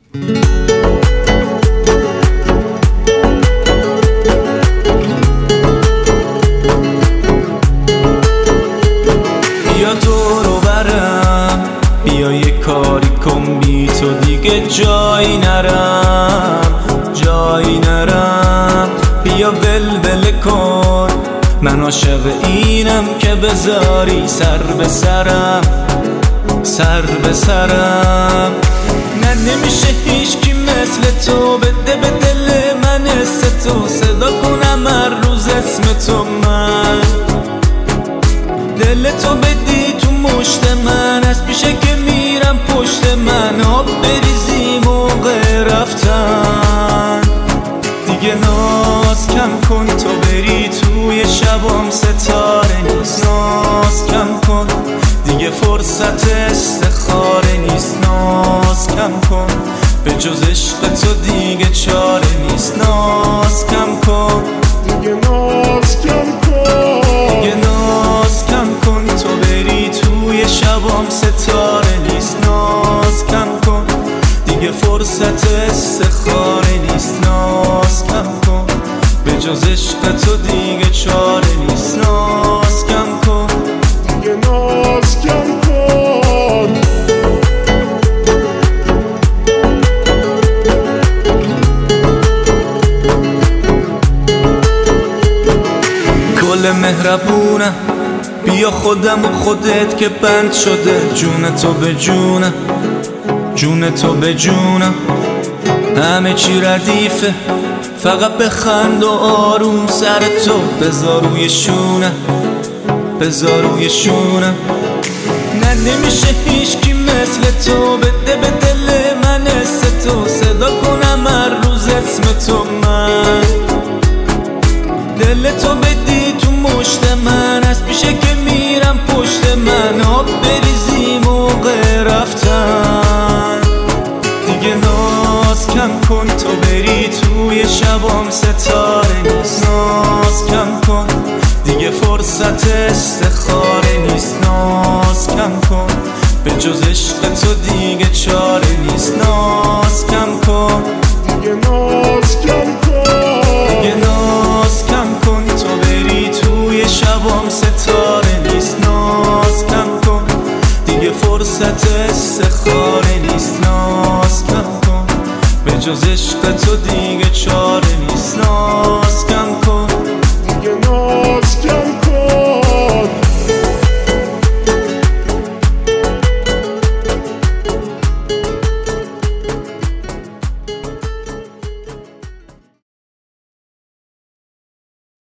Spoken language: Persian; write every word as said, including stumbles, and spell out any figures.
بیا دور و برم، بیا یه کاری کن، بی تو دیگه جایی نرم، جایی نرم. بیا ولول کن، من عاشق اینم که بذاری سر به سرم، سر به سرم. نه نمیشه هیچکی مثل تو بده به دل من حس تو، صدا کنم هر روز اسم تو، من دل تو بدی تو مشت من، از پیشه که میرم پشت من، آب بریزی موقع رفتن. دیگه ناز کم کن، تو بری توی شبام ستاره نیست، ناز کم کن، دیگه فرصت استخاره نیست، ناز کم کن، به جز عشق تو دیگه چاره نیست، ناز کم کن، دیگه ناز کم کن، دیگه ناز کم کن، تو بری توی شبام ستاره نیست، ناز کم کن، دیگه فرصت استخاره نیست، ناز کم کن، به جز عشق تو دیگه چاره نیست، ناز کم کن، دیگه ناز کم کن. گل مهربونم، بیا خودم و خودت که بند شده، جون تو به جونم، جون تو به جونم. همه چی ردیفه، فقط بخند و آروم سر تو بذار روی شونم، بذار روی شونم. نه نمیشه هیچکی مثل تو بده به دل من حس تو، صدا کنم هر روز اسم تو، من دل تو بدی تو مشت من، از پیشه که میرم پشت من، آب بریزی موقع رفتن. دیگه ناز کم کن، تو بری توی شبام ستاره نیست، ناز کم کن، دیگه فرصت استخاره نیست، ناز کم کن، به جز عشق تو دیگه چاره نیست، ناز کم کن، دیگه ناز کم کن، دیگه ناز کم کن، تو بری توی شبام ستاره نیست، ناز کم کن، دیگه فرصت استخاره نیست، ناز کم کن، به جز عشق تو دیگه چاره